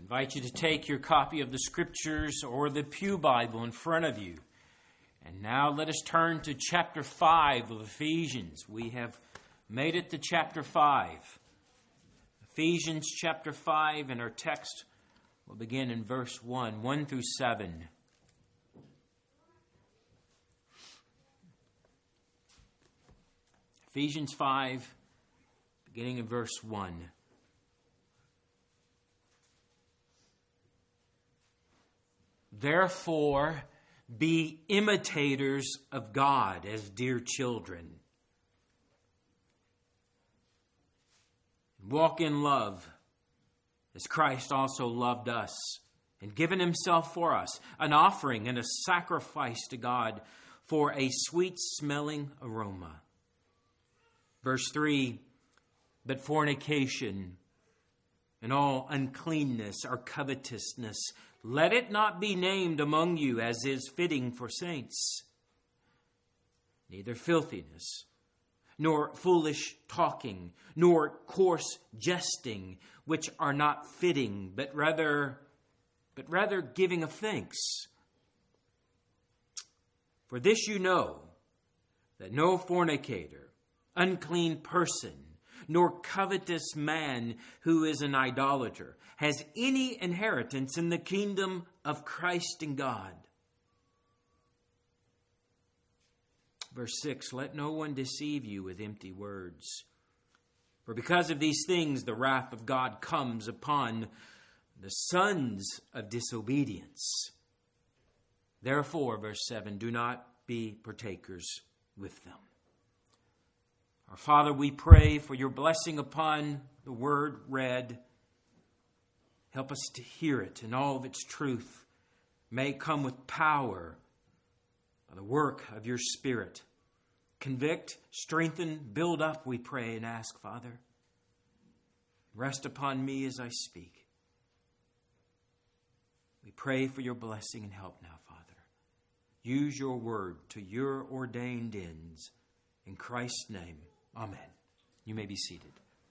invite you to take your copy of the Scriptures or the Pew Bible in front of you. And now let us turn to chapter 5 of Ephesians. We have made it to chapter 5. Ephesians chapter 5, and our text will begin in verse 1 through 7. Ephesians 5, beginning in verse 1. Therefore, be imitators of God as dear children. Walk in love, as Christ also loved us and given himself for us, an offering and a sacrifice to God for a sweet-smelling aroma. Verse 3, but fornication and all uncleanness or covetousness, let it not be named among you as is fitting for saints. Neither filthiness, nor foolish talking, nor coarse jesting, which are not fitting, but rather giving of thanks. For this you know, that no fornicator, unclean person, nor covetous man who is an idolater has any inheritance in the kingdom of Christ and God. Verse 6, let no one deceive you with empty words. For because of these things, the wrath of God comes upon the sons of disobedience. Therefore, verse 7, do not be partakers with them. Our Father, we pray for your blessing upon the word read. Help us to hear it and all of its truth may come with power by the work of your Spirit. Convict, strengthen, build up, we pray and ask, Father. Rest upon me as I speak. We pray for your blessing and help now, Father. Use your word to your ordained ends. In Christ's name, amen. You may be seated.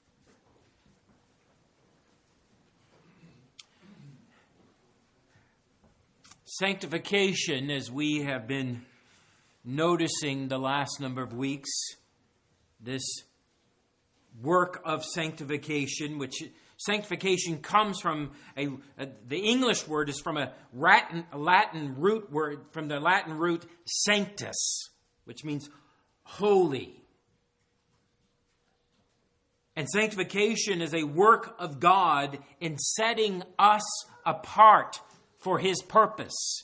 Sanctification, as we have been noticing the last number of weeks, this work of sanctification, which sanctification comes from the English word is from a Latin root word, from the Latin root sanctus, which means holy. And sanctification is a work of God in setting us apart for his purpose.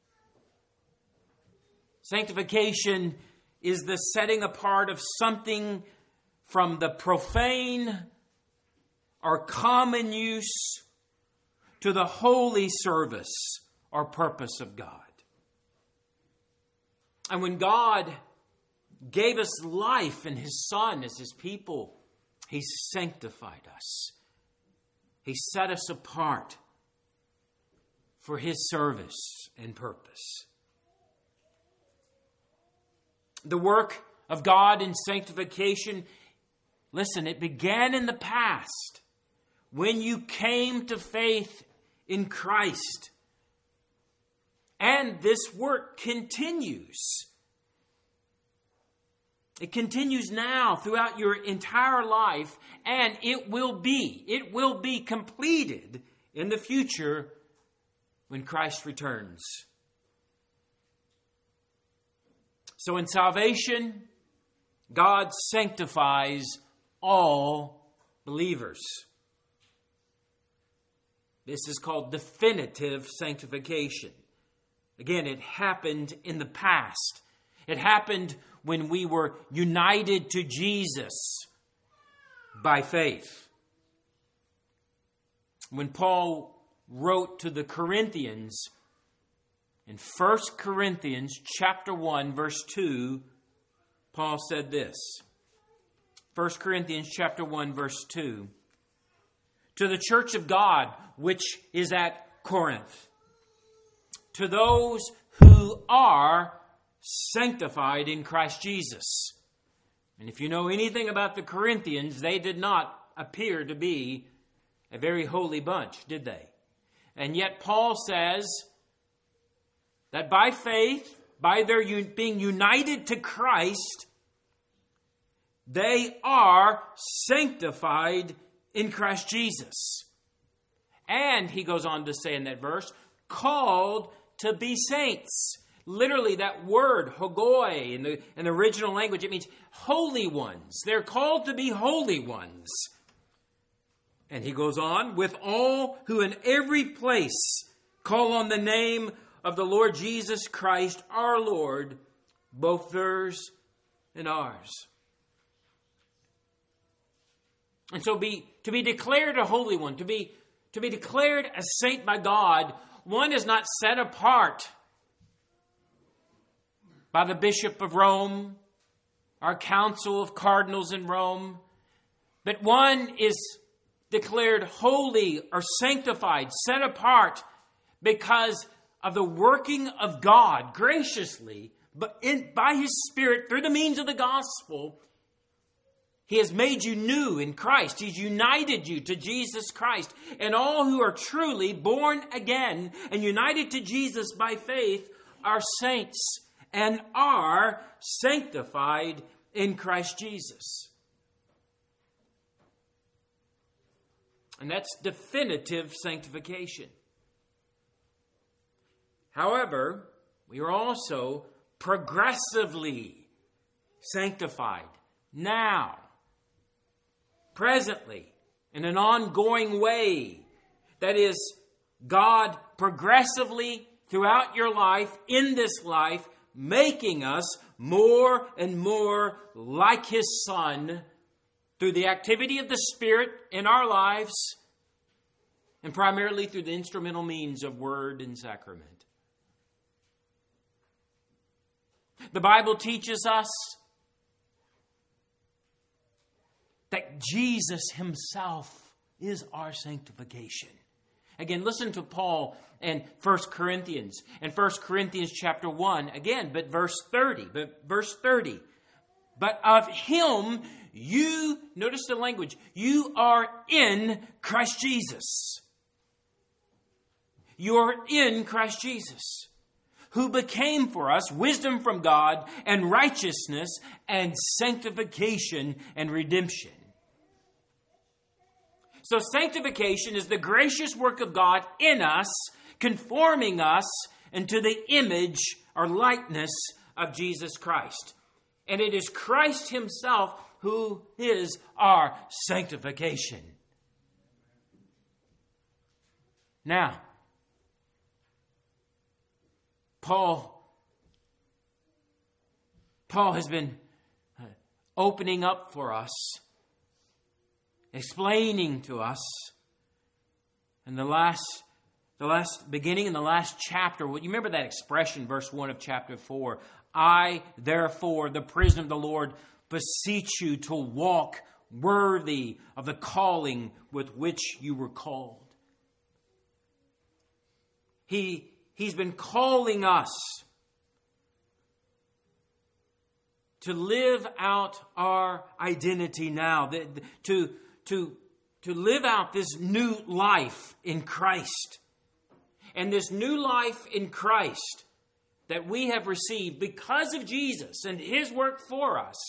Sanctification is the setting apart of something from the profane or common use to the holy service or purpose of God. And when God gave us life in his Son as his people, he sanctified us. He set us apart for his service and purpose. The work of God in sanctification, listen, it began in the past when you came to faith in Christ. And this work continues. It continues now throughout your entire life, and it will be completed in the future when Christ returns. So in salvation, God sanctifies all believers. This is called definitive sanctification. Again, it happened in the past. It happened when we were united to Jesus by faith. When Paul wrote to the Corinthians, in 1 Corinthians chapter 1, verse 2, Paul said this. 1 Corinthians chapter 1, verse 2. To the church of God, which is at Corinth, to those who are sanctified in Christ Jesus. And if you know anything about the Corinthians, they did not appear to be a very holy bunch, did they? And yet Paul says that by faith, by their being united to Christ, they are sanctified in Christ Jesus. And he goes on to say in that verse, called to be saints. Literally, that word, hogoi, in the original language, it means holy ones. They're called to be holy ones. And he goes on, with all who in every place call on the name of the Lord Jesus Christ, our Lord, both theirs and ours. And so to be declared a holy one, to be declared a saint by God, one is not set apart by the Bishop of Rome, our council of cardinals in Rome, but one is declared holy or sanctified, set apart because of the working of God graciously, but by His Spirit, through the means of the gospel. He has made you new in Christ. He's united you to Jesus Christ. And all who are truly born again and united to Jesus by faith are saints and are sanctified in Christ Jesus. And that's definitive sanctification. However, we are also progressively sanctified now, presently, in an ongoing way. That is, God progressively throughout your life, in this life, making us more and more like His Son through the activity of the Spirit in our lives, and primarily through the instrumental means of word and sacrament. The Bible teaches us that Jesus Himself is our sanctification. Again, listen to Paul in 1 Corinthians. In 1 Corinthians chapter 1, again, but verse 30. But of Him you, notice the language, you are in Christ Jesus. You are in Christ Jesus, who became for us wisdom from God and righteousness and sanctification and redemption. So sanctification is the gracious work of God in us, conforming us into the image or likeness of Jesus Christ. And it is Christ Himself who is our sanctification. Now, Paul has been opening up for us, explaining to us in the last beginning in the last chapter. You remember that expression, verse 1 of chapter 4. I, therefore, the prisoner of the Lord, beseech you to walk worthy of the calling with which you were called. He's been calling us to live out our identity now, to live out this new life in Christ. And this new life in Christ that we have received because of Jesus and His work for us,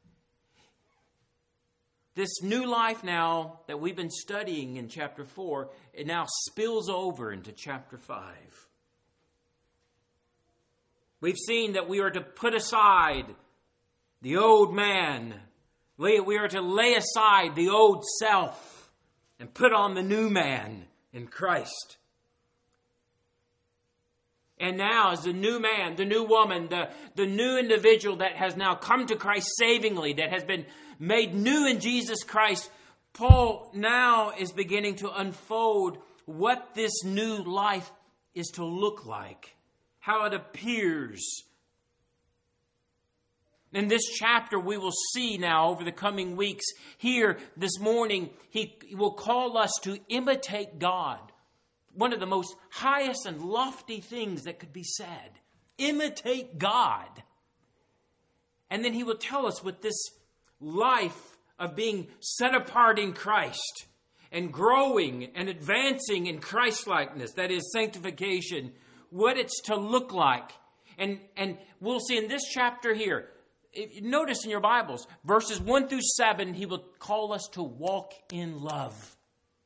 this new life now that we've been studying in chapter 4, it now spills over into chapter 5. We've seen that we are to put aside the old man. We are to lay aside the old self and put on the new man in Christ. And now as the new man, the new woman, the new individual that has now come to Christ savingly, that has been made new in Jesus Christ, Paul now is beginning to unfold what this new life is to look like, how it appears. In this chapter, we will see now over the coming weeks. Here this morning, he will call us to imitate God. One of the most highest and lofty things that could be said. Imitate God. And then he will tell us with this life of being set apart in Christ and growing and advancing in Christ-likeness, that is sanctification, what it's to look like. And we'll see in this chapter here, notice in your Bibles, verses 1 through 7, he will call us to walk in love.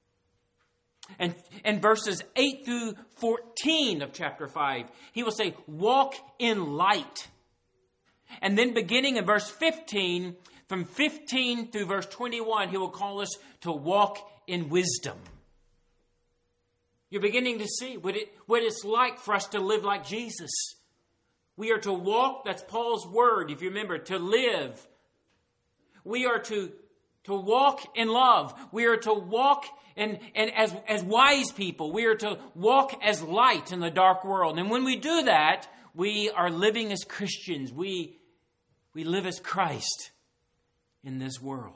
And verses 8 through 14 of chapter 5, he will say, walk in light. And then beginning in verse 15, from 15 through verse 21, he will call us to walk in wisdom. You're beginning to see what it's like for us to live like Jesus. We are to walk, that's Paul's word, if you remember, to live. We are to walk in love. We are to walk and as wise people. We are to walk as light in the dark world. And when we do that, we are living as Christians. We live as Christ in this world.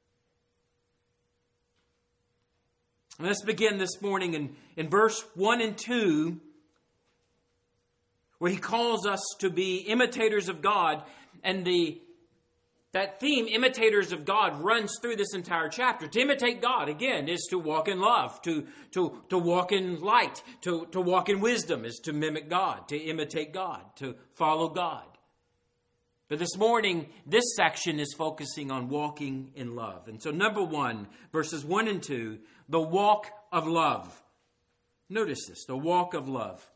Let's begin this morning in verse 1 and 2, where he calls us to be imitators of God. And that theme, imitators of God, runs through this entire chapter. To imitate God, again, is to walk in love, to walk in light, to walk in wisdom, is to mimic God, to imitate God, to follow God. But this morning, this section is focusing on walking in love. And so number 1, verses 1 and 2, the walk of love. Notice this, the walk of love.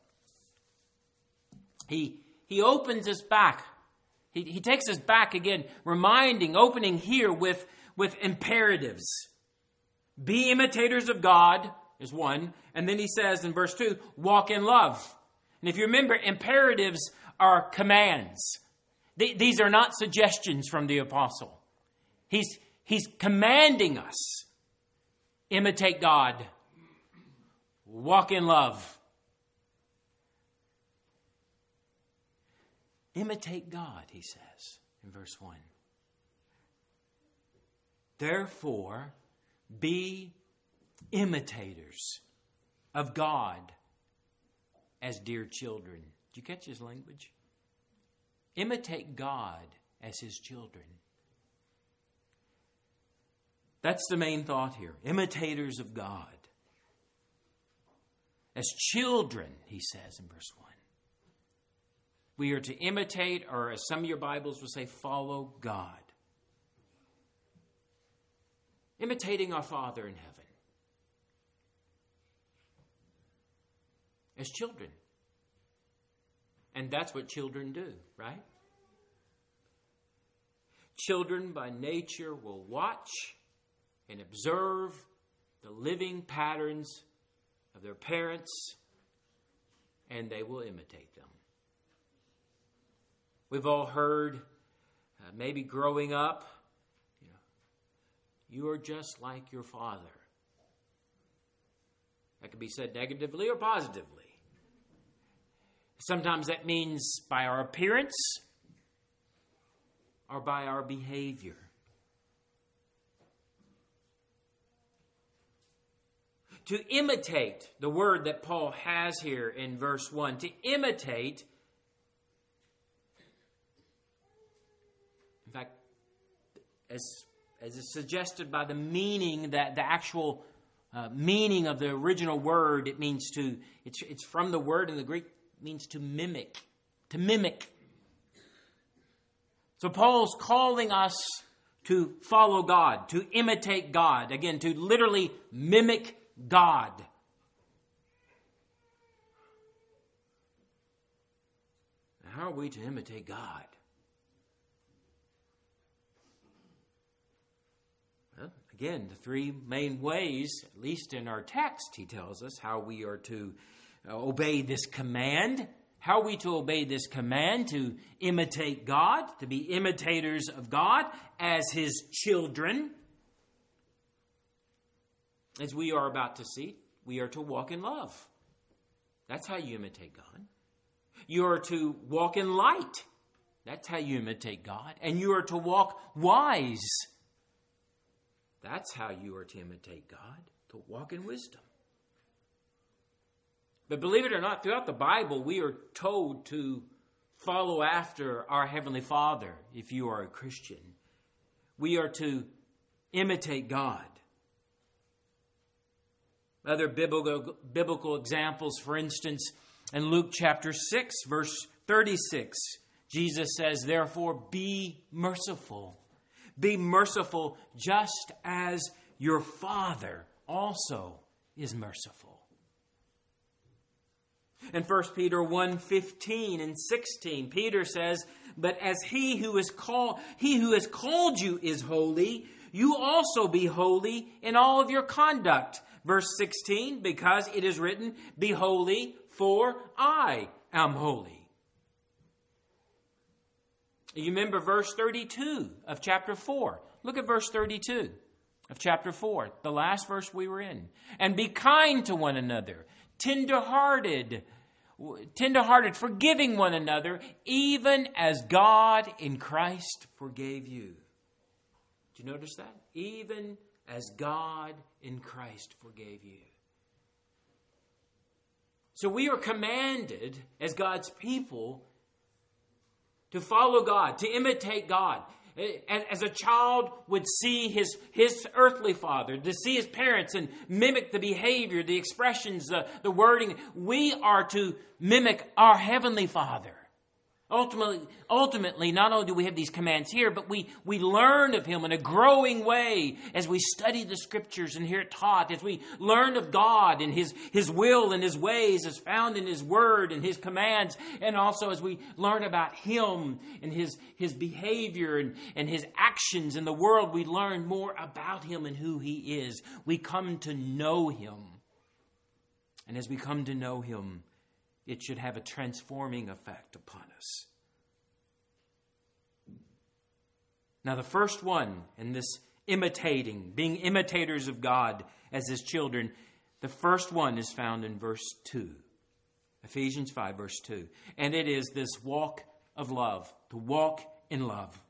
He opens us back. He takes us back again, opening here with imperatives. Be imitators of God is 1. And then he says in verse 2, walk in love. And if you remember, imperatives are commands. These are not suggestions from the apostle. He's commanding us. Imitate God. Walk in love. Imitate God, he says in verse 1. Therefore, be imitators of God as dear children. Did you catch his language? Imitate God as his children. That's the main thought here. Imitators of God. As children, he says in verse 1. We are to imitate, or as some of your Bibles will say, follow God. Imitating our Father in heaven. As children. And that's what children do, right? Children by nature will watch and observe the living patterns of their parents, and they will imitate them. We've all heard, maybe growing up, you are just like your father. That could be said negatively or positively. Sometimes that means by our appearance or by our behavior. To imitate, the word that Paul has here in verse 1, to imitate, in fact, as is suggested by the meaning, that the actual meaning of the original word, it means to, it's from the word in the Greek, means to mimic. To mimic. So Paul's calling us to follow God, to imitate God. Again, to literally mimic God. Now, how are we to imitate God? Well, again, the three main ways, at least in our text, he tells us how we are to obey this command. How are we to obey this command to imitate God, to be imitators of God as his children? As we are about to see, we are to walk in love. That's how you imitate God. You are to walk in light. That's how you imitate God. And you are to walk wise. That's how you are to imitate God, to walk in wisdom. But believe it or not, throughout the Bible, we are told to follow after our Heavenly Father if you are a Christian. We are to imitate God. Other biblical examples, for instance, in Luke chapter 6, verse 36, Jesus says, therefore, be merciful. Be merciful just as your Father also is merciful. In 1 Peter 1:15 and 16, Peter says, but as he who has called you is holy, you also be holy in all of your conduct. Verse 16, because it is written, be holy, for I am holy. You remember verse 32 of chapter 4. Look at verse 32 of chapter 4, the last verse we were in. And be kind to one another, tender-hearted, forgiving one another, even as God in Christ forgave you. Did you notice that? Even as God in Christ forgave you. So we are commanded as God's people to follow God, to imitate God. As a child would see his earthly father, to see his parents and mimic the behavior, the expressions, the wording, we are to mimic our Heavenly Father. Ultimately, not only do we have these commands here, but we learn of Him in a growing way as we study the Scriptures and hear it taught, as we learn of God and His will and His ways as found in His Word and His commands, and also as we learn about Him and His behavior and His actions in the world, we learn more about Him and who He is. We come to know Him. And as we come to know Him, it should have a transforming effect upon us. Now, the first one in this imitating, being imitators of God as His children, the first one is found in verse 2. Ephesians 5, verse 2. And it is this walk of love, to walk in love.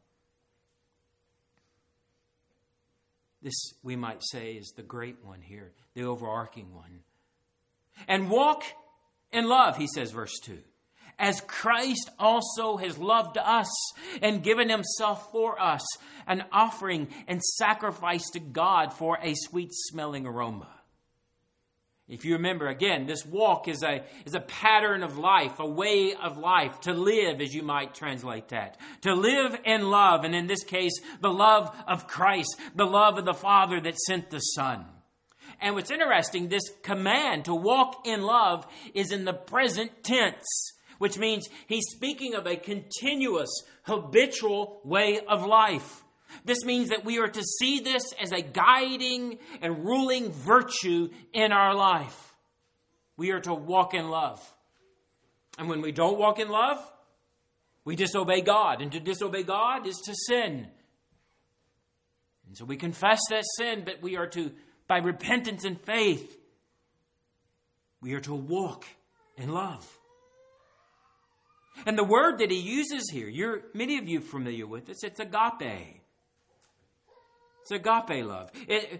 This, we might say, is the great one here, the overarching one. And walk in love, he says, verse 2, as Christ also has loved us and given Himself for us, an offering and sacrifice to God for a sweet-smelling aroma. If you remember, again, this walk is a pattern of life, a way of life, to live, as you might translate that. To live in love, and in this case, the love of Christ, the love of the Father that sent the Son. And what's interesting, this command to walk in love is in the present tense, which means he's speaking of a continuous, habitual way of life. This means that we are to see this as a guiding and ruling virtue in our life. We are to walk in love. And when we don't walk in love, we disobey God. And to disobey God is to sin. And so we confess that sin, but we are to, by repentance and faith, we are to walk in love. And the word that he uses here, many of you are familiar with this, it's agape. It's agape love.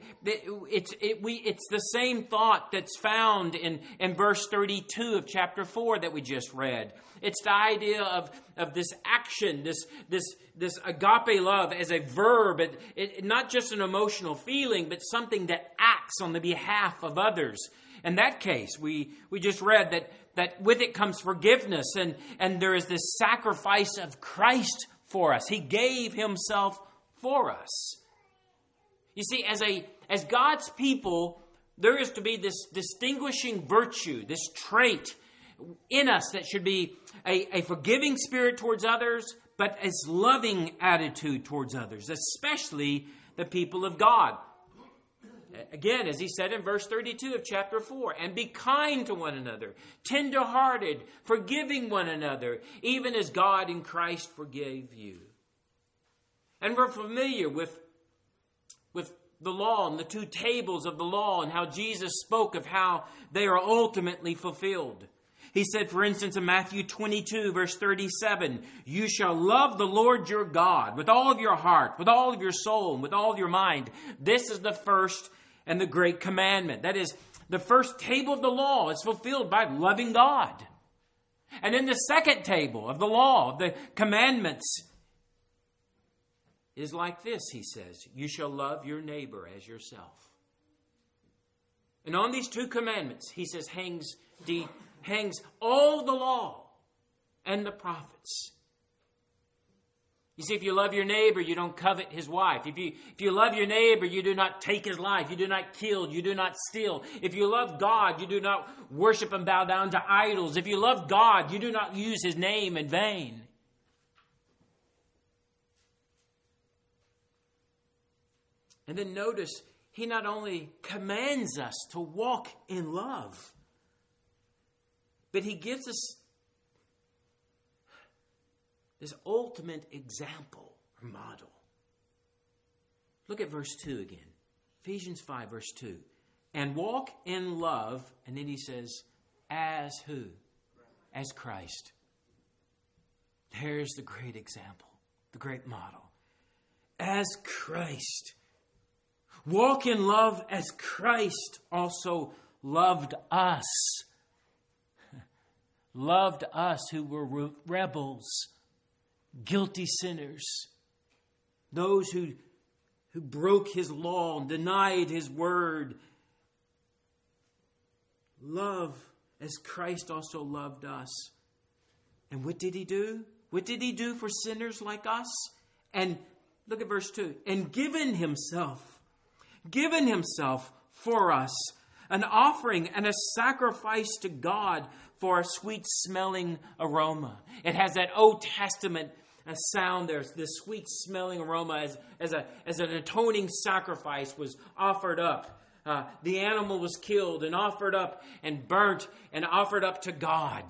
It's the same thought that's found in verse 32 of chapter 4 that we just read. It's the idea of this action, this agape love as a verb, not just an emotional feeling, but something that acts on the behalf of others. In that case, we just read that with it comes forgiveness, and there is this sacrifice of Christ for us. He gave Himself for us. You see, as God's people, there is to be this distinguishing virtue, this trait in us that should be a forgiving spirit towards others, but a loving attitude towards others, especially the people of God. Again, as he said in verse 32 of chapter 4, and be kind to one another, tender-hearted, forgiving one another, even as God in Christ forgave you. And we're familiar with the law and the two tables of the law and how Jesus spoke of how they are ultimately fulfilled. He said, for instance, in Matthew 22, verse 37, you shall love the Lord your God with all of your heart, with all of your soul, and with all of your mind. This is the first and the great commandment. That is, the first table of the law is fulfilled by loving God. And in the second table of the law, the commandments, is like this, he says, you shall love your neighbor as yourself. And on these two commandments, he says, hangs all the law and the prophets. You see, if you love your neighbor, you don't covet his wife. If you love your neighbor, you do not take his life. You do not kill. You do not steal. If you love God, you do not worship and bow down to idols. If you love God, you do not use his name in vain. And then notice, he not only commands us to walk in love, but he gives us this ultimate example or model. Look at verse 2 again. Ephesians 5, verse 2. And walk in love, and then he says, as who? As Christ. There's the great example, the great model. As Christ. Walk in love as Christ also loved us. Loved us who were rebels, guilty sinners, those who broke his law and denied his word. Love as Christ also loved us. And what did he do? What did he do for sinners like us? And look at verse 2. And given himself for us, an offering and a sacrifice to God for a sweet-smelling aroma. It has that Old Testament sound there, this sweet-smelling aroma as an atoning sacrifice was offered up. The animal was killed and offered up and burnt and offered up to God.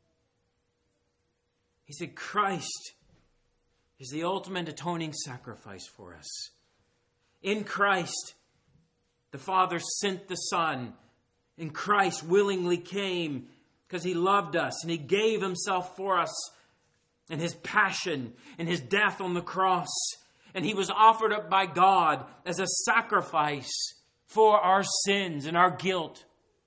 He said, Christ is the ultimate atoning sacrifice for us. In Christ, the Father sent the Son, and Christ willingly came because he loved us and he gave himself for us in his passion and his death on the cross. And he was offered up by God as a sacrifice for our sins and our guilt.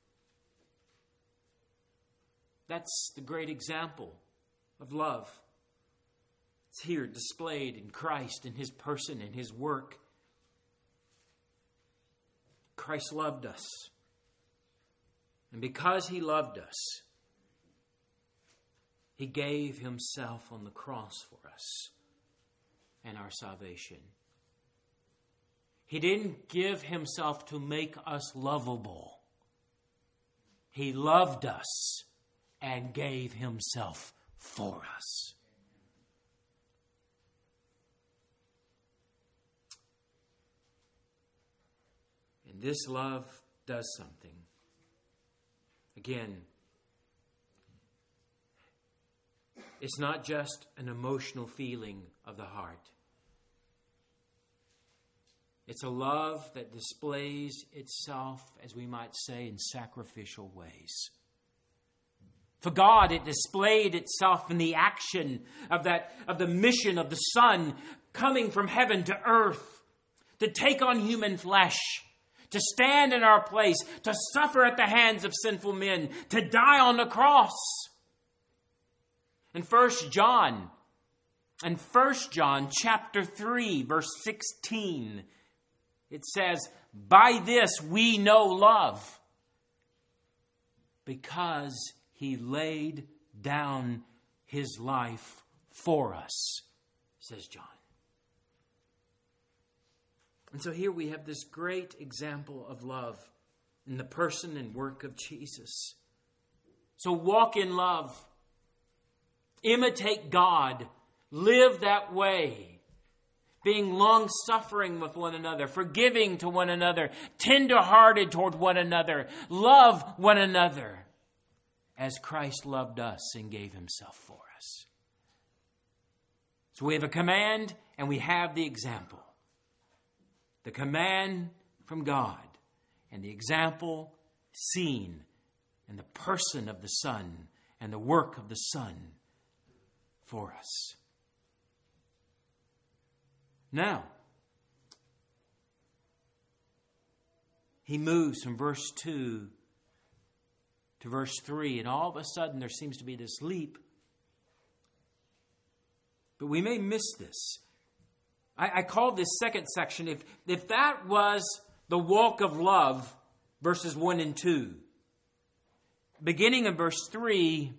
That's the great example of love. It's here displayed in Christ, in his person, in his work. Christ loved us. And because he loved us, he gave himself on the cross for us and our salvation. He didn't give himself to make us lovable. He loved us and gave himself for us. And this love does something. Again, it's not just an emotional feeling of the heart. It's a love that displays itself, as we might say, in sacrificial ways. For God, it displayed itself in the action of the mission of the Son coming from heaven to earth to take on human flesh, to stand in our place, to suffer at the hands of sinful men, to die on the cross. In 1 John chapter 3, verse 16, it says, by this we know love, because he laid down his life for us, says John. And so here we have this great example of love in the person and work of Jesus. So walk in love. Imitate God. Live that way. Being long-suffering with one another. Forgiving to one another. Tender-hearted toward one another. Love one another. As Christ loved us and gave himself for us. So we have a command and we have the example. The command from God and the example seen in the person of the Son and the work of the Son for us. Now, he moves from verse 2 to verse 3, and all of a sudden there seems to be this leap. But we may miss this. I call this second section, if that was the walk of love, verses 1 and 2. Beginning in verse 3,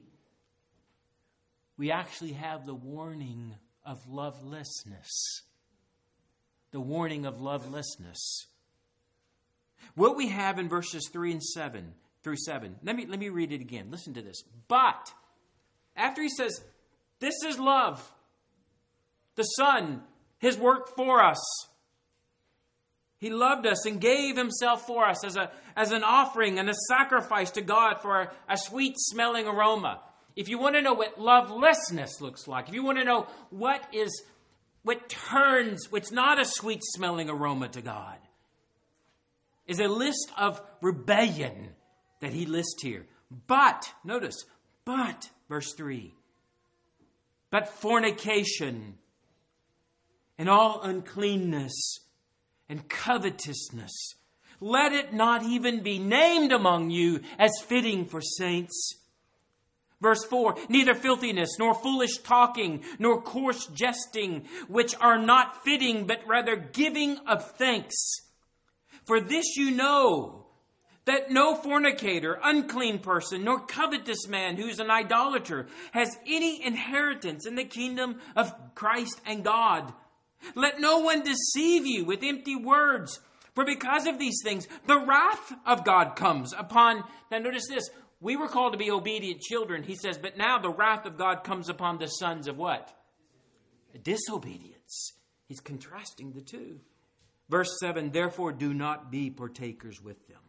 we actually have the warning of lovelessness. The warning of lovelessness. What we have in verses 3 and 7 through 7. Let me read it again. Listen to this. But, after he says, this is love. The Son, His work for us. He loved us and gave Himself for us as an offering and a sacrifice to God for a sweet-smelling aroma. If you want to know what lovelessness looks like, if you want to know what's not a sweet-smelling aroma to God, is a list of rebellion that He lists here. But, notice, verse 3, but fornication and all uncleanness and covetousness, let it not even be named among you as fitting for saints. Verse 4, neither filthiness, nor foolish talking, nor coarse jesting, which are not fitting, but rather giving of thanks. For this you know, that no fornicator, unclean person, nor covetous man who is an idolater has any inheritance in the kingdom of Christ and God. Let no one deceive you with empty words, for because of these things, the wrath of God comes upon. Now notice this, we were called to be obedient children. He says, but now the wrath of God comes upon the sons of what? Disobedience. He's contrasting the two. Verse 7, therefore do not be partakers with them.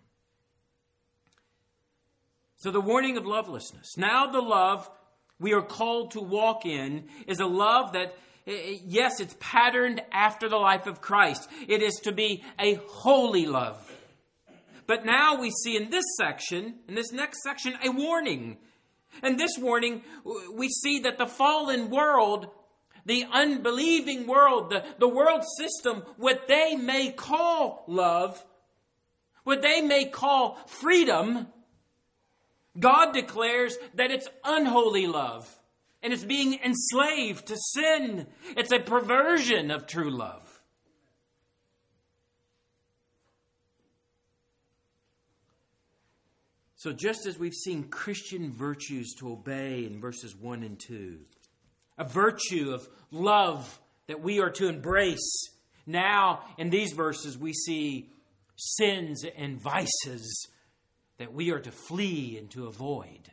So the warning of lovelessness. Now the love we are called to walk in is a love that, yes, it's patterned after the life of Christ. It is to be a holy love. But now we see in this next section, a warning. And this warning, we see that the fallen world, the unbelieving world, the world system, what they may call love, what they may call freedom, God declares that it's unholy love. And it's being enslaved to sin. It's a perversion of true love. So just as we've seen Christian virtues to obey in verses 1 and 2, a virtue of love that we are to embrace, now in these verses we see sins and vices that we are to flee and to avoid.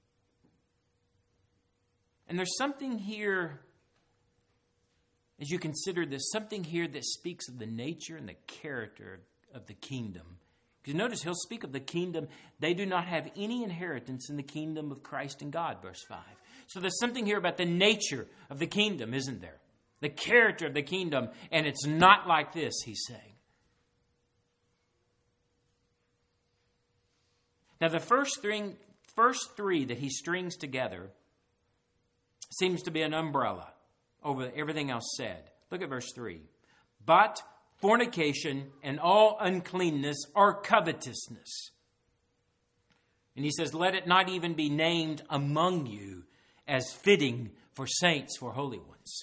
And there's something here, as you consider this, something here that speaks of the nature and the character of the kingdom. Because notice he'll speak of the kingdom. They do not have any inheritance in the kingdom of Christ and God, verse 5. So there's something here about the nature of the kingdom, isn't there? The character of the kingdom, and it's not like this, he's saying. Now the first three that he strings together seems to be an umbrella over everything else said. Look at verse 3. But fornication and all uncleanness are covetousness. And he says, let it not even be named among you as fitting for saints, for holy ones.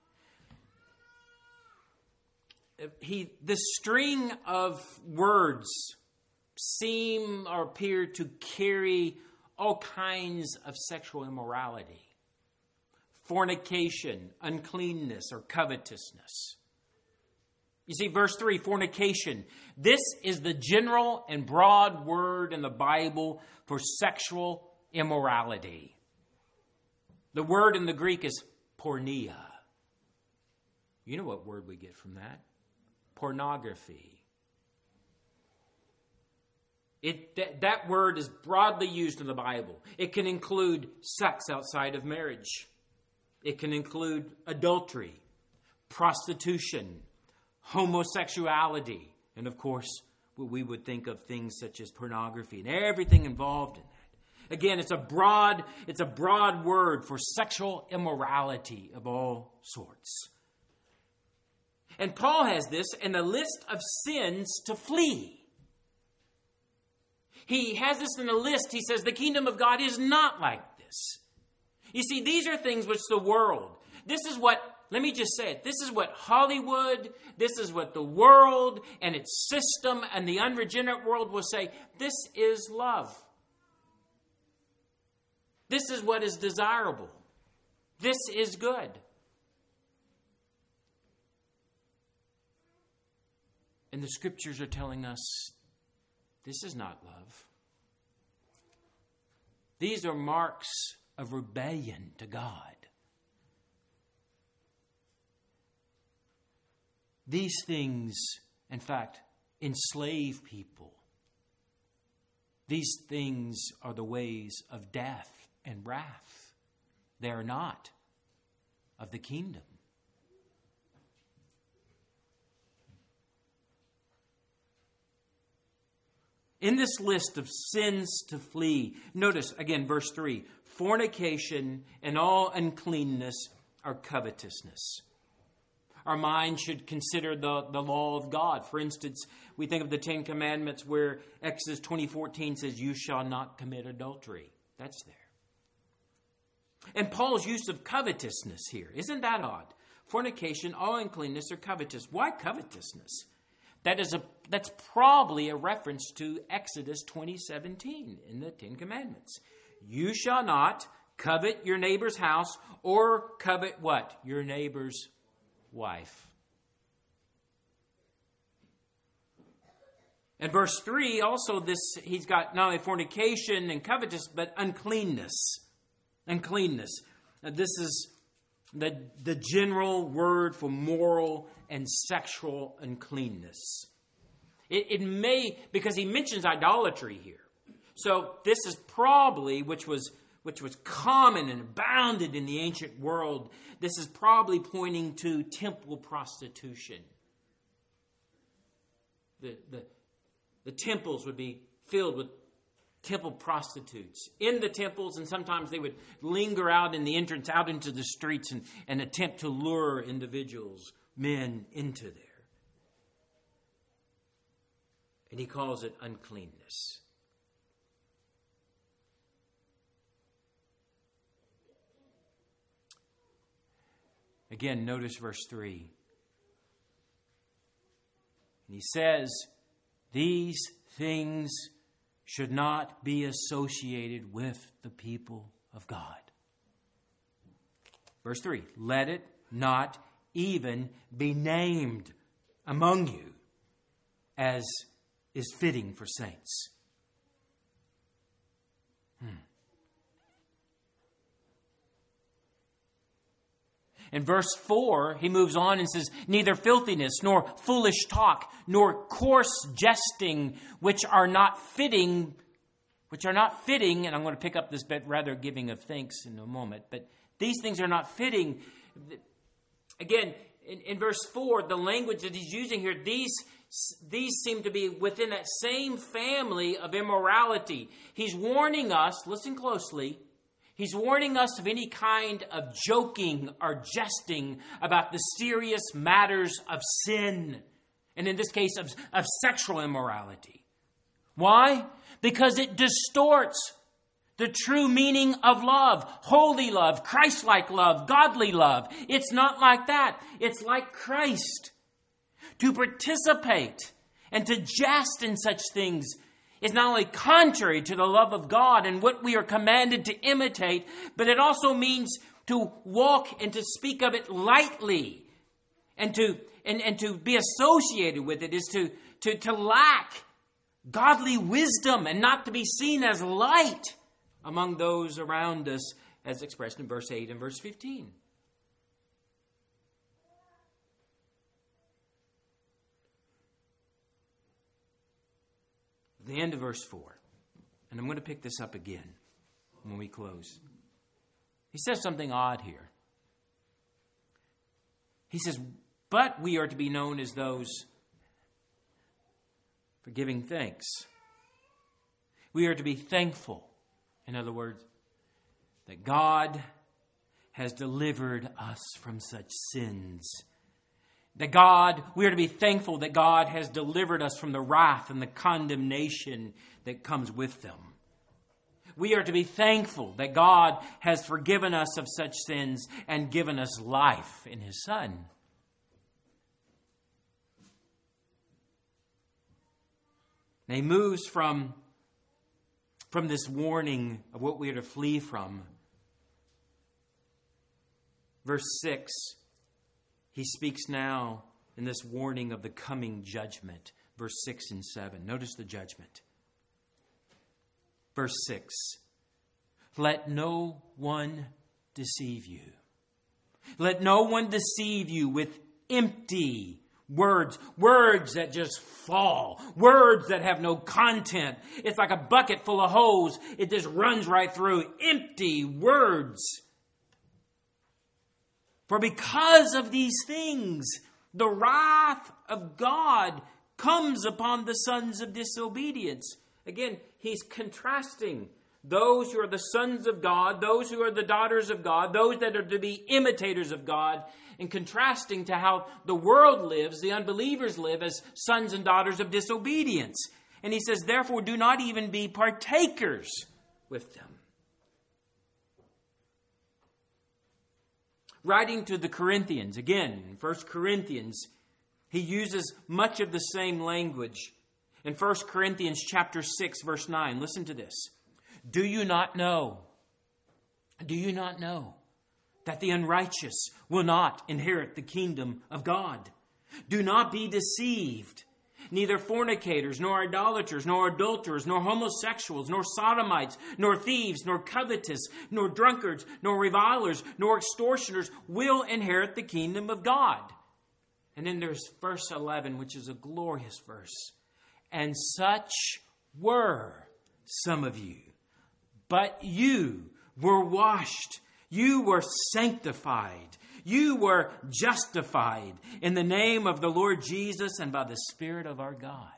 The string of words seem or appear to carry all kinds of sexual immorality. Fornication, uncleanness, or covetousness. You see, verse 3, fornication. This is the general and broad word in the Bible for sexual immorality. The word in the Greek is porneia. You know what word we get from that? Pornography. That word is broadly used in the Bible. It can include sex outside of marriage. It can include adultery, prostitution, homosexuality, and of course, we would think of things such as pornography and everything involved in that. Again, it's a broad word for sexual immorality of all sorts. And Paul has this in a list of sins to flee. He has this in a list. He says the kingdom of God is not like this. You see, these are things which the world, this is what let me just say it. This is what Hollywood, this is what the world and its system and the unregenerate world will say. This is love. This is what is desirable. This is good. And the Scriptures are telling us this is not love. These are marks of rebellion to God. These things, in fact, enslave people. These things are the ways of death and wrath. They are not of the kingdom. In this list of sins to flee, notice again verse 3, fornication and all uncleanness are covetousness. Our mind should consider the law of God. For instance, we think of the Ten Commandments where Exodus 20:14 says, you shall not commit adultery. That's there. And Paul's use of covetousness here, isn't that odd? Fornication, all uncleanness are covetous. Why covetousness? That's probably a reference to Exodus 20:17 in the Ten Commandments. You shall not covet your neighbor's house or covet what? Your neighbor's wife. And verse 3 also he's got not only fornication and covetous, but uncleanness. Uncleanness. Now, this is the general word for moral and sexual uncleanness. It may, because he mentions idolatry here. So this is probably, which was common and abounded in the ancient world, this is probably pointing to temple prostitution. The temples would be filled with temple prostitutes in the temples, and sometimes they would linger out in the entrance, out into the streets, and attempt to lure individuals, men, into there. And he calls it uncleanness. Again, notice verse 3. And he says, these things should not be associated with the people of God. Verse 3, let it not even be named among you as is fitting for saints. In verse 4, he moves on and says, neither filthiness, nor foolish talk, nor coarse jesting, which are not fitting, and I'm going to pick up this bit rather giving of thanks in a moment, but these things are not fitting. Again, in verse 4, the language that he's using here, these seem to be within that same family of immorality. He's warning us, listen closely, he's warning us of any kind of joking or jesting about the serious matters of sin, and in this case of sexual immorality. Why? Because it distorts the true meaning of love, holy love, Christ-like love, godly love. It's not like that. It's like Christ. To participate and to jest in such things is not only contrary to the love of God and what we are commanded to imitate, but it also means to walk and to speak of it lightly, and to be associated with it is to lack godly wisdom and not to be seen as light among those around us, as expressed in verse 8 and verse 15. The end of verse 4. And I'm going to pick this up again when we close. He says something odd here. He says, but we are to be known as those for giving thanks. We are to be thankful. In other words, that God has delivered us from such sins. We are to be thankful that God has delivered us from the wrath and the condemnation that comes with them. We are to be thankful that God has forgiven us of such sins and given us life in His Son. And he moves from this warning of what we are to flee from. Verse 6, he speaks now in this warning of the coming judgment. Verse 6 and 7. Notice the judgment. Verse 6. Let no one deceive you. Let no one deceive you with empty words. Words that just fall. Words that have no content. It's like a bucket full of hose. It just runs right through. Empty words. For because of these things, the wrath of God comes upon the sons of disobedience. Again, he's contrasting those who are the sons of God, those who are the daughters of God, those that are to be imitators of God, and contrasting to how the world lives, the unbelievers live as sons and daughters of disobedience. And he says, therefore, do not even be partakers with them. Writing to the Corinthians, again, in 1 Corinthians, he uses much of the same language. In 1 Corinthians chapter 6, verse 9, listen to this. Do you not know that the unrighteous will not inherit the kingdom of God? Do not be deceived. Neither fornicators, nor idolaters, nor adulterers, nor homosexuals, nor sodomites, nor thieves, nor covetous, nor drunkards, nor revilers, nor extortioners will inherit the kingdom of God. And then there's verse 11, which is a glorious verse. And such were some of you, but you were washed, you were sanctified, you were justified in the name of the Lord Jesus and by the Spirit of our God.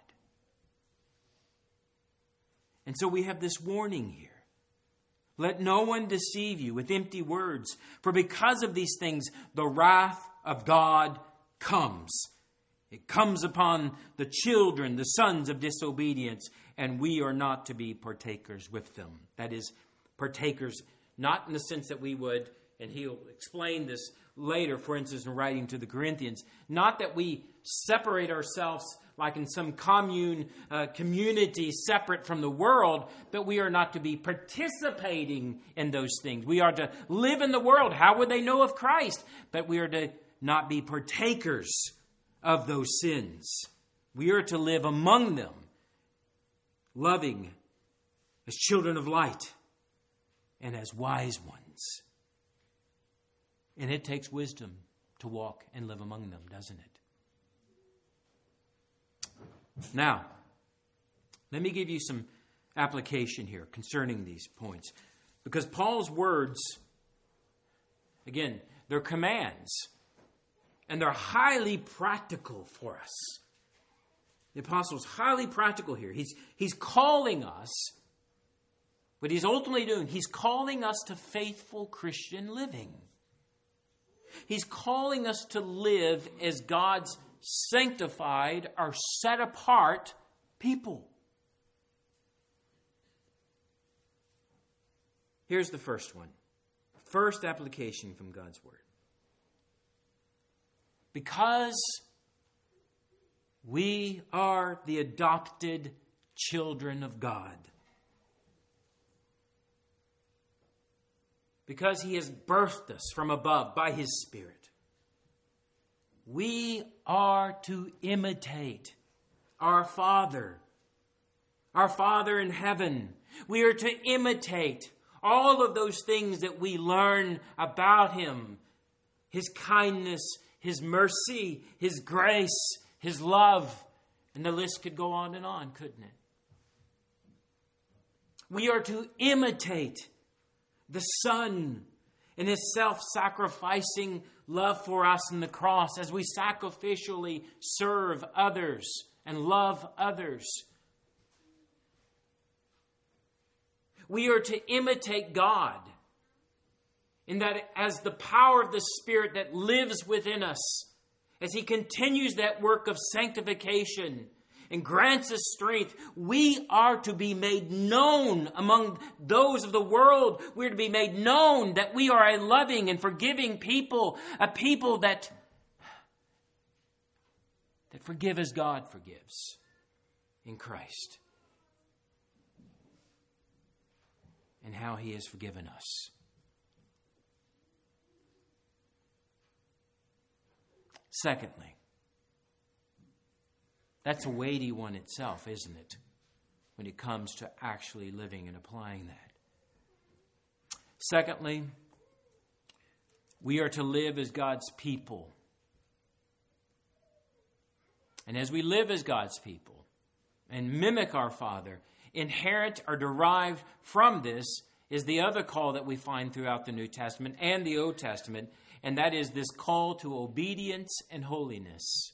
And so we have this warning here. Let no one deceive you with empty words, for because of these things, the wrath of God comes. It comes upon the children, the sons of disobedience, and we are not to be partakers with them. That is, partakers, not in the sense that we would, and he'll explain this later, for instance, in writing to the Corinthians, not that we separate ourselves like in some community separate from the world, but we are not to be participating in those things. We are to live in the world. How would they know of Christ? But we are to not be partakers of those sins. We are to live among them, loving as children of light and as wise ones. And it takes wisdom to walk and live among them, doesn't it? Now, let me give you some application here concerning these points. Because Paul's words, again, they're commands. And they're highly practical for us. The apostle's highly practical here. He's calling us, what he's ultimately doing, he's calling us to faithful Christian living. He's calling us to live as God's sanctified or set apart people. Here's the first one. First application from God's Word. Because we are the adopted children of God. Because He has birthed us from above by His Spirit. We are to imitate our Father in heaven. We are to imitate all of those things that we learn about Him. His kindness, His mercy, His grace, His love. And the list could go on and on, couldn't it? We are to imitate the Son in His self-sacrificing love for us in the cross as we sacrificially serve others and love others. We are to imitate God in that as the power of the Spirit that lives within us, as He continues that work of sanctification, and grants us strength. We are to be made known among those of the world. We're to be made known that we are a loving and forgiving people, a people that forgive as God forgives in Christ, and how He has forgiven us. Secondly, that's a weighty one itself, isn't it? When it comes to actually living and applying that. Secondly, we are to live as God's people. And as we live as God's people and mimic our Father, inherent or derived from this is the other call that we find throughout the New Testament and the Old Testament, and that is this call to obedience and holiness.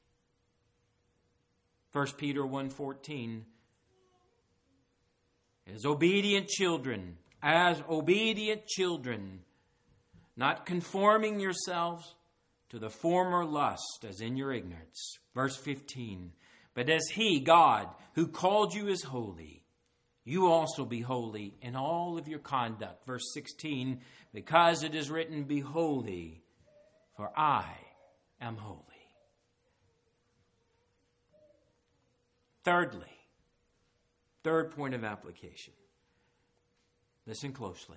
1 Peter 1:14, as obedient children, not conforming yourselves to the former lust as in your ignorance. Verse 15, but as He, God, who called you is holy, you also be holy in all of your conduct. Verse 16, because it is written, be holy, for I am holy. Thirdly, third point of application. Listen closely.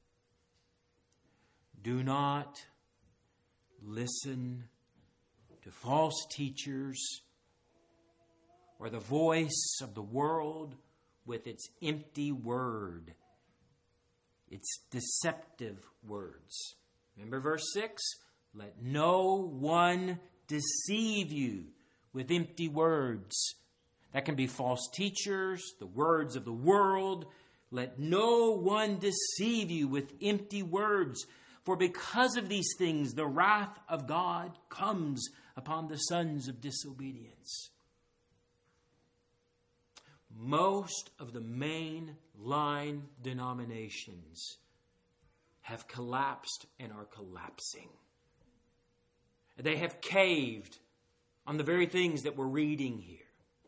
Do not listen to false teachers or the voice of the world with its empty word, its deceptive words. Remember verse 6? Let no one deceive you with empty words. That can be false teachers, the words of the world. Let no one deceive you with empty words. For because of these things, the wrath of God comes upon the sons of disobedience. Most of the mainline denominations have collapsed and are collapsing. They have caved on the very things that we're reading here.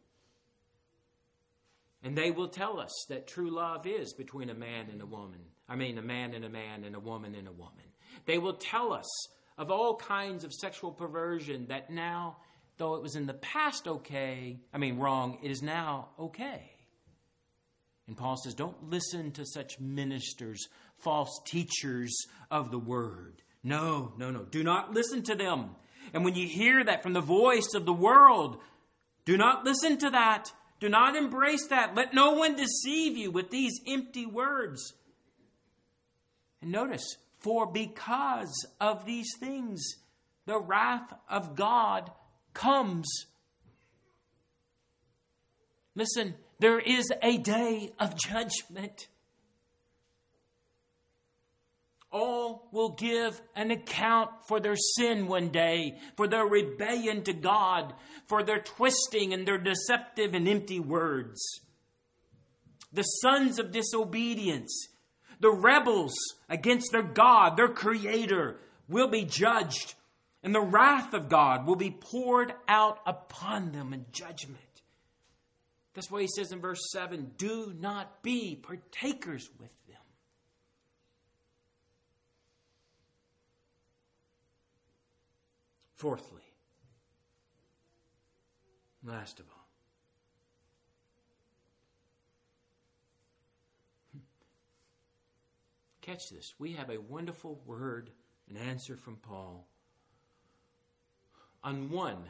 And they will tell us that true love is between a man and a woman. A man and a man and a woman and a woman. They will tell us of all kinds of sexual perversion that now, though it was in the past wrong, it is now okay. And Paul says, don't listen to such ministers, false teachers of the word. No. Do not listen to them. And when you hear that from the voice of the world, do not listen to that. Do not embrace that. Let no one deceive you with these empty words. And notice, for because of these things, the wrath of God comes. Listen, there is a day of judgment. All will give an account for their sin one day, for their rebellion to God, for their twisting and their deceptive and empty words. The sons of disobedience, the rebels against their God, their Creator, will be judged, and the wrath of God will be poured out upon them in judgment. That's why he says in verse 7, do not be partakers with them. Fourthly, last of all, catch this. We have a wonderful word, an answer from Paul on one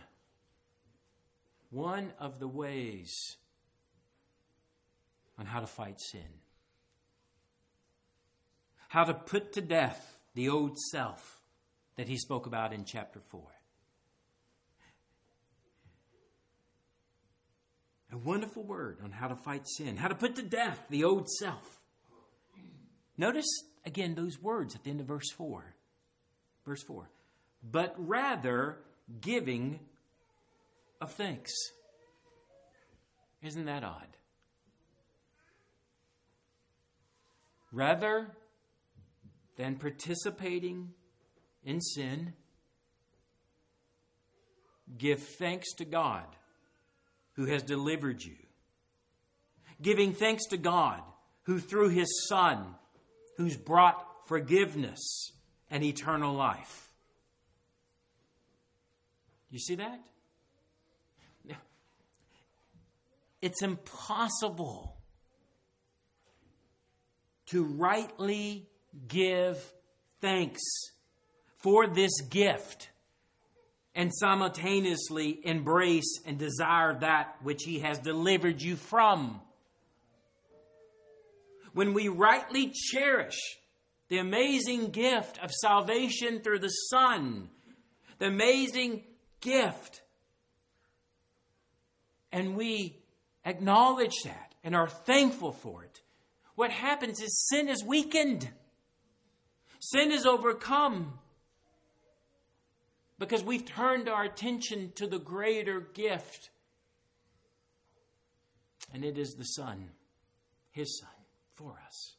of the ways on how to fight sin. How to put to death the old self that he spoke about in chapter 4. A wonderful word on how to fight sin. How to put to death the old self. Notice again those words at the end of verse 4. Verse 4. But rather giving of thanks. Isn't that odd? Rather than participating in sin, give thanks to God who has delivered you. Giving thanks to God, who through His Son, who's brought forgiveness and eternal life. You see that? It's impossible to rightly give thanks for this gift and simultaneously embrace and desire that which He has delivered you from. When we rightly cherish the amazing gift of salvation through the Son, the amazing gift, and we acknowledge that and are thankful for it, what happens is sin is weakened. Sin is overcome because we've turned our attention to the greater gift. And it is the Son, His Son, for us.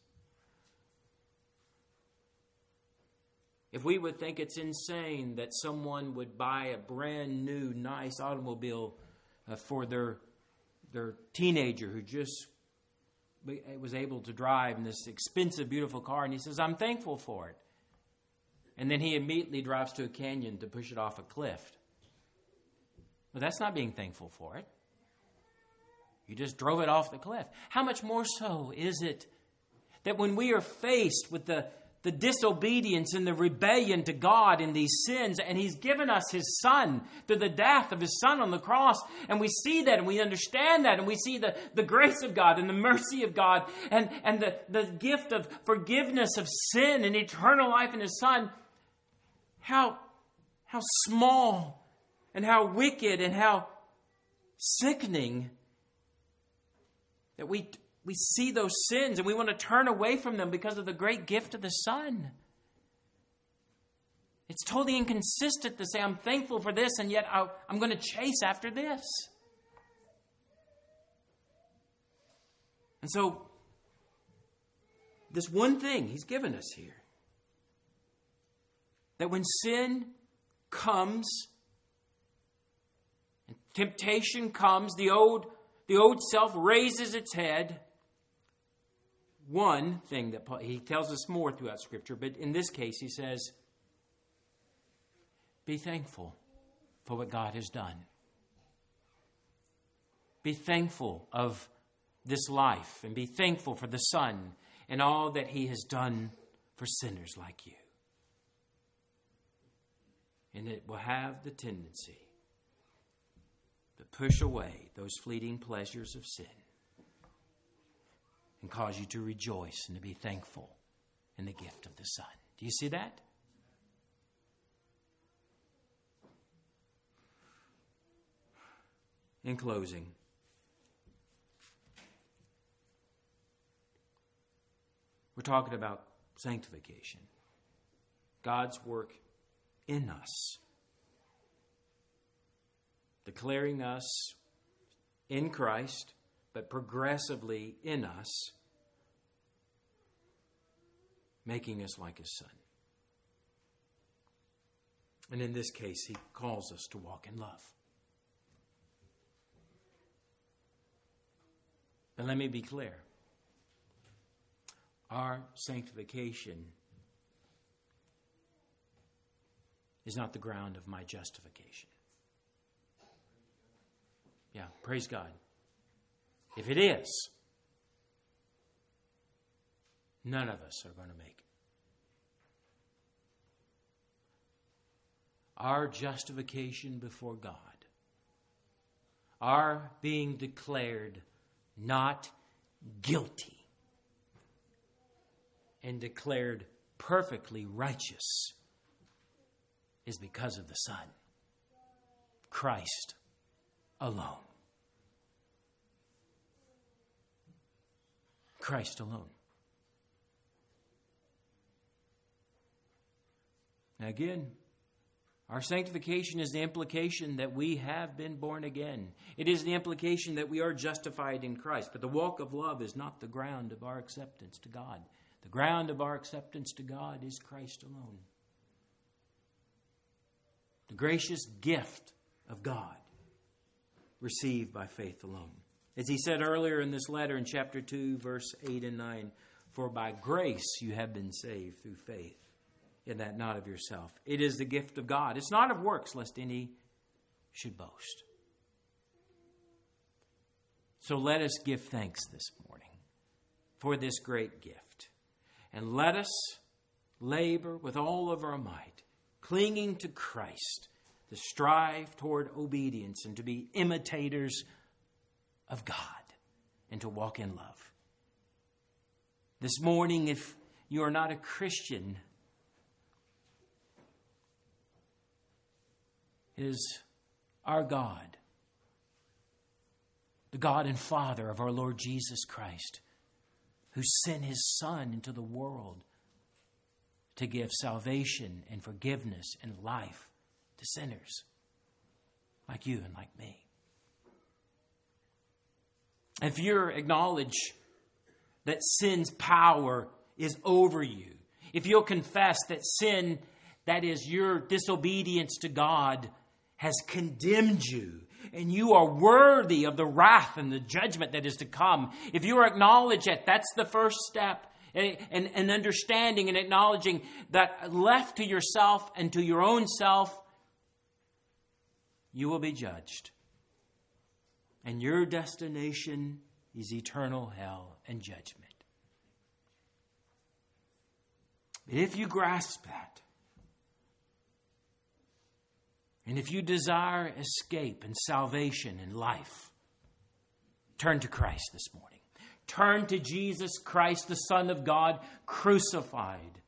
If we would think it's insane that someone would buy a brand new, nice automobile for their teenager who just was able to drive in this expensive, beautiful car, and he says, I'm thankful for it. And then he immediately drives to a canyon to push it off a cliff. Well, that's not being thankful for it. You just drove it off the cliff. How much more so is it that when we are faced with the disobedience and the rebellion to God in these sins, and He's given us His Son through the death of His Son on the cross, and we see that and we understand that, and we see the grace of God and the mercy of God and the gift of forgiveness of sin and eternal life in His Son, how small and how wicked and how sickening that we see those sins and we want to turn away from them because of the great gift of the Son. It's totally inconsistent to say, I'm thankful for this, and yet I'm going to chase after this. And so, this one thing He's given us here, that when sin comes, and temptation comes, the old self raises its head. One thing that He tells us more throughout Scripture, but in this case He says, be thankful for what God has done. Be thankful of this life, and be thankful for the Son and all that He has done for sinners like you. And it will have the tendency to push away those fleeting pleasures of sin and cause you to rejoice and to be thankful in the gift of the Son. Do you see that? In closing, we're talking about sanctification. God's work in us, declaring us in Christ, but progressively in us, making us like His Son. And in this case, He calls us to walk in love. And let me be clear. Our sanctification is not the ground of my justification. Yeah, praise God. If it is, none of us are going to make it. Our justification before God, our being declared not guilty and declared perfectly righteous, is because of the Son, Christ alone. Christ alone. Now again, our sanctification is the implication that we have been born again. It is the implication that we are justified in Christ. But the walk of love is not the ground of our acceptance to God. The ground of our acceptance to God is Christ alone. The gracious gift of God received by faith alone. As he said earlier in this letter in chapter 2, verse 8 and 9, for by grace you have been saved through faith, and that not of yourself. It is the gift of God. It's not of works, lest any should boast. So let us give thanks this morning for this great gift. And let us labor with all of our might, clinging to Christ, to strive toward obedience and to be imitators of God and to walk in love. This morning, if you are not a Christian, it is our God, the God and Father of our Lord Jesus Christ, who sent his Son into the world to give salvation and forgiveness and life to sinners like you and like me. If you acknowledge that sin's power is over you, if you'll confess that sin, that is your disobedience to God, has condemned you, and you are worthy of the wrath and the judgment that is to come, if you acknowledge it, that's the first step. And understanding and acknowledging that left to yourself and to your own self, you will be judged. And your destination is eternal hell and judgment. If you grasp that, and if you desire escape and salvation and life, turn to Christ this morning. Turn to Jesus Christ, the Son of God, crucified.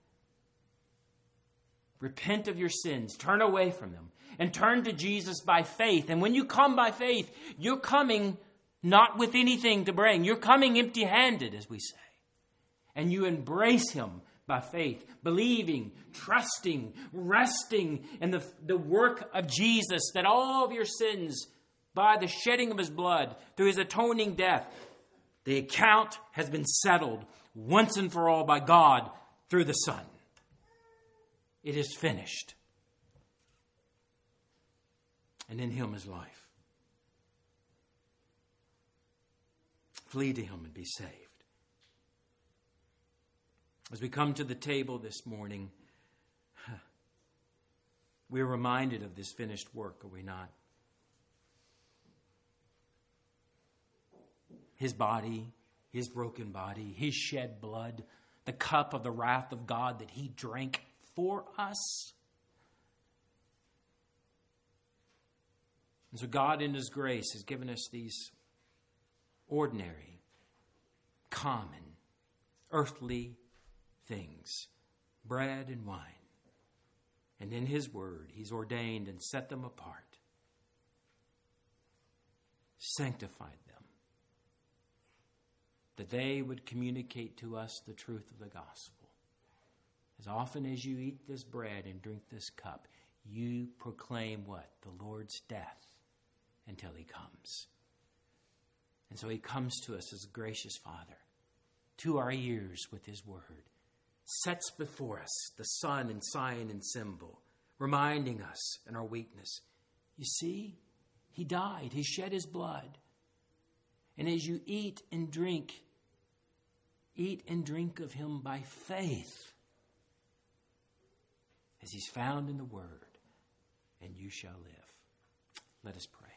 Repent of your sins. Turn away from them. And turn to Jesus by faith. And when you come by faith, you're coming not with anything to bring. You're coming empty-handed, as we say. And you embrace him by faith, believing, trusting, resting in the work of Jesus, that all of your sins, by the shedding of his blood, through his atoning death, the account has been settled once and for all by God through the Son. It is finished. And in him is life. Flee to him and be saved. As we come to the table this morning, we're reminded of this finished work, are we not? His body, his broken body, his shed blood, the cup of the wrath of God that he drank for us. And so God in his grace has given us these ordinary, common, earthly things, bread and wine. And in his word, he's ordained and set them apart, sanctified them, that they would communicate to us the truth of the gospel. As often as you eat this bread and drink this cup, you proclaim what? The Lord's death until he comes. And so he comes to us as a gracious Father, to our ears with his word, sets before us the sun and sign and symbol, reminding us in our weakness. You see, he died, he shed his blood. And as you eat and drink of him by faith, as he's found in the word, and you shall live. Let us pray.